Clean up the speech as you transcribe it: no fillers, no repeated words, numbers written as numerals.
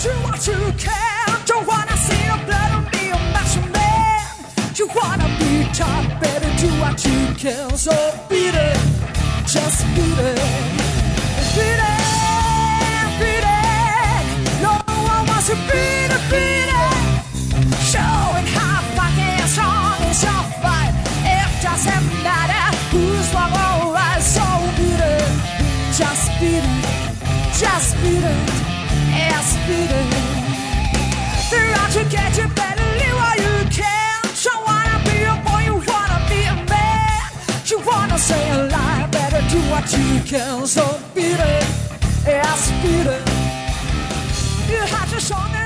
do what you can. Don't wanna see your blood on me, a macho man. You wanna be top, better do what you can. So beat it, just beat it, beat it, beat it. No one wants to beat it, beat it. Showing how fucking strong is your fight. It doesn't matter who's wrong or right. So beat it, just beat it, just beat it, yes, beat it. Throughout to get you better, live while you can. Don't wanna be a boy, you wanna be a man. You wanna say a lie, better do what you can. So beat it, yes, beat it. You have to show me.